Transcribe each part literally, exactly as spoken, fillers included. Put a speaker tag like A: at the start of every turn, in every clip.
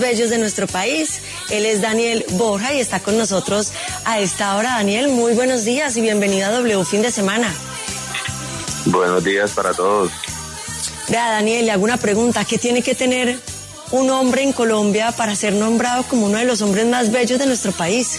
A: bellos de nuestro país. Él es Daniel Borja y está con nosotros a esta hora. Daniel, muy buenos días y bienvenido a W Fin de Semana.
B: Buenos días para todos.
A: Vea, Daniel, le hago una pregunta. ¿Qué tiene que tener un hombre en Colombia para ser nombrado como uno de los hombres más bellos de nuestro país?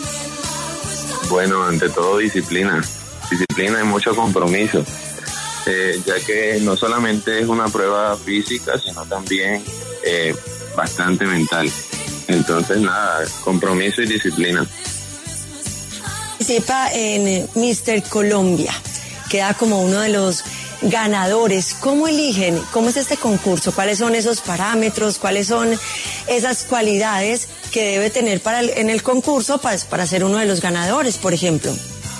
B: Bueno, ante todo disciplina. Disciplina y mucho compromiso. Eh, ya que no solamente es una prueba física, sino también eh, bastante mental. Entonces, nada, compromiso y disciplina.
A: Participa en míster Colombia. Queda como uno de los ganadores. ¿Cómo eligen? ¿Cómo es este concurso? ¿Cuáles son esos parámetros? ¿Cuáles son esas cualidades que debe tener para el, en el concurso para, para ser uno de los ganadores, por ejemplo?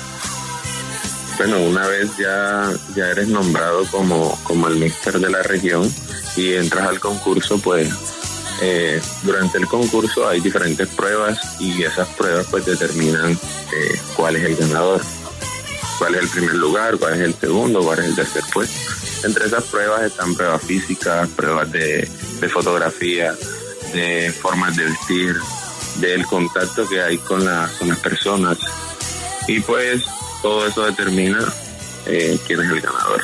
B: Bueno, una vez ya, ya eres nombrado como, como el míster de la región y entras al concurso, pues eh, durante el concurso hay diferentes pruebas y esas pruebas pues determinan eh, cuál es el ganador, cuál es el primer lugar, cuál es el segundo, cuál es el tercer puesto. Entre esas pruebas están pruebas físicas, pruebas de, de fotografía, de formas de vestir, del contacto que hay con, la, con las personas y pues todo eso determina eh, quién es el ganador.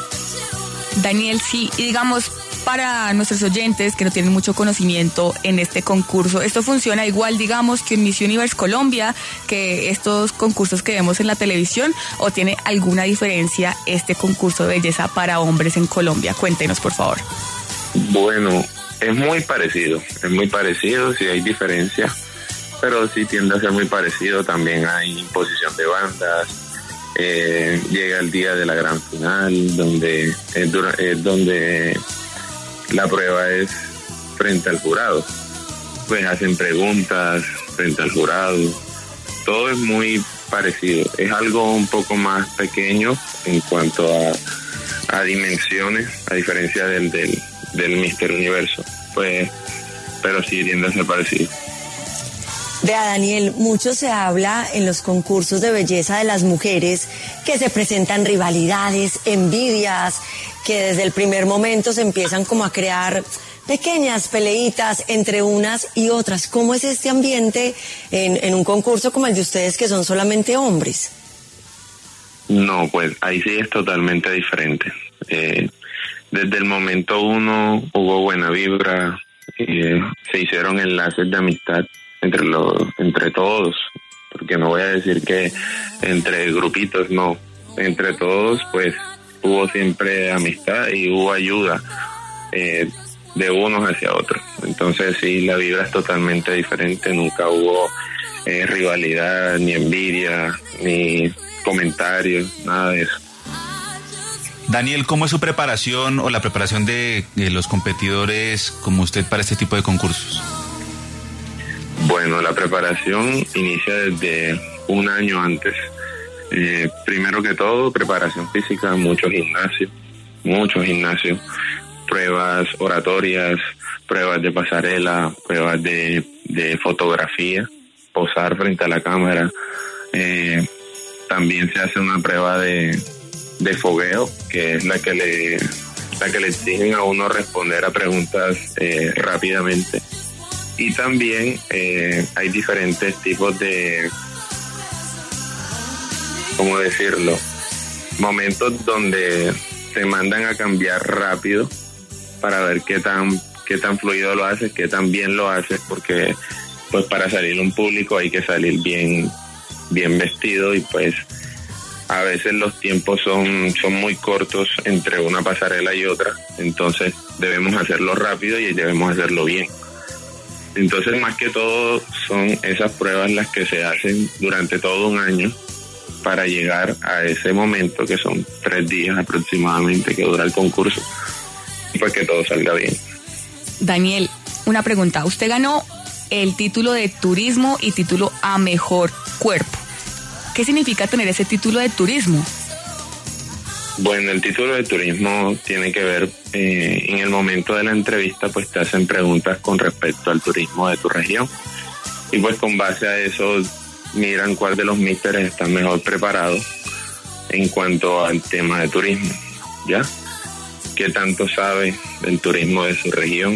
C: Daniel, sí, y digamos, para nuestros oyentes que no tienen mucho conocimiento en este concurso, ¿esto funciona igual, digamos, que en Miss Universe Colombia, que estos concursos que vemos en la televisión, o tiene alguna diferencia este concurso de belleza para hombres en Colombia? Cuéntenos, por favor.
B: Bueno, es muy parecido, es muy parecido, sí hay diferencia, pero sí tiende a ser muy parecido. También hay imposición de bandas, eh, llega el día de la gran final, donde es, dura, es donde la prueba es frente al jurado, pues hacen preguntas frente al jurado, todo es muy parecido, es algo un poco más pequeño en cuanto a, a dimensiones, a diferencia del, del, del míster Universo, pues, pero sí tiende a ser parecido.
A: Vea, Daniel, mucho se habla en los concursos de belleza de las mujeres que se presentan rivalidades, envidias, que desde el primer momento se empiezan como a crear pequeñas peleitas entre unas y otras. ¿Cómo es este ambiente en, en un concurso como el de ustedes, que son solamente hombres?
B: No, pues ahí sí es totalmente diferente. Eh, desde el momento uno hubo buena vibra, eh, se hicieron enlaces de amistad entre los, entre todos, porque no voy a decir que entre grupitos, no, entre todos pues hubo siempre amistad y hubo ayuda eh, de unos hacia otros. Entonces sí, la vibra es totalmente diferente, nunca hubo eh, rivalidad, ni envidia, ni comentarios, nada de eso.
D: Daniel, ¿cómo es su preparación o la preparación de, de los competidores como usted para este tipo de concursos?
B: Bueno, la preparación inicia desde un año antes. Eh, primero que todo, preparación física, mucho gimnasio, mucho gimnasio, pruebas oratorias, pruebas de pasarela, pruebas de, de fotografía, posar frente a la cámara. Eh, también se hace una prueba de, de fogueo, que es la que le, la que le exigen a uno responder a preguntas eh, rápidamente. Y también eh, hay diferentes tipos de, ¿cómo decirlo? Momentos donde te mandan a cambiar rápido para ver qué tan qué tan fluido lo haces, qué tan bien lo haces, porque pues para salir a un público hay que salir bien, bien vestido y pues a veces los tiempos son, son muy cortos entre una pasarela y otra, entonces debemos hacerlo rápido y debemos hacerlo bien. Entonces, más que todo, son esas pruebas las que se hacen durante todo un año para llegar a ese momento, que son tres días aproximadamente que dura el concurso, y pues que todo salga bien.
C: Daniel, una pregunta. Usted ganó el título de turismo y título a mejor cuerpo. ¿Qué significa tener ese título de turismo?
B: Bueno, el título de turismo tiene que ver, eh, en el momento de la entrevista, pues te hacen preguntas con respecto al turismo de tu región. Y pues con base a eso miran cuál de los místeres está mejor preparado en cuanto al tema de turismo, ¿ya? Qué tanto sabe del turismo de su región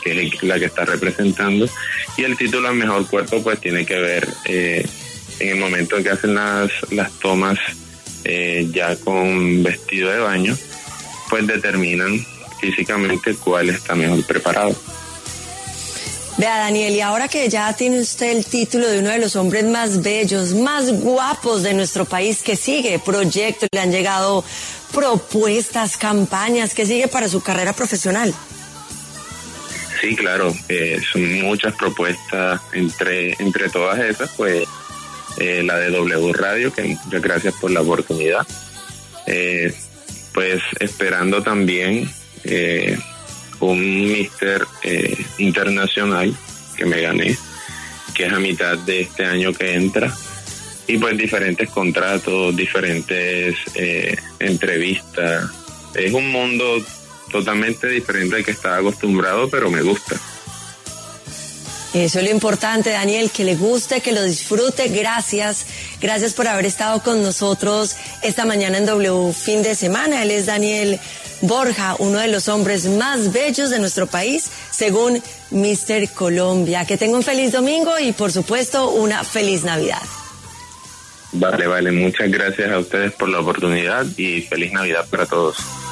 B: que es la que está representando, y el título al mejor cuerpo pues tiene que ver eh, en el momento que hacen las, las tomas eh, ya con vestido de baño, pues determinan físicamente cuál está mejor preparado.
A: Vea, Daniel, y ahora que ya tiene usted el título de uno de los hombres más bellos, más guapos de nuestro país, ¿qué sigue? Proyectos, le han llegado propuestas, campañas, ¿qué sigue para su carrera profesional?
B: Sí, claro, eh, son muchas propuestas, entre, entre todas esas, pues eh, la de W Radio, que muchas gracias por la oportunidad, eh, pues esperando también eh, un Mister eh, Internacional que me gané, que es a mitad de este año que entra, y pues diferentes contratos, diferentes eh, entrevistas. Es un mundo totalmente diferente al que estaba acostumbrado, pero me gusta.
A: Eso es lo importante, Daniel, que le guste, que lo disfrute. Gracias, gracias por haber estado con nosotros esta mañana en W Fin de Semana. Él es Daniel Borja, uno de los hombres más bellos de nuestro país, según Mister Colombia. Que tenga un feliz domingo y, por supuesto, una feliz Navidad.
B: Vale, vale, muchas gracias a ustedes por la oportunidad y feliz Navidad para todos.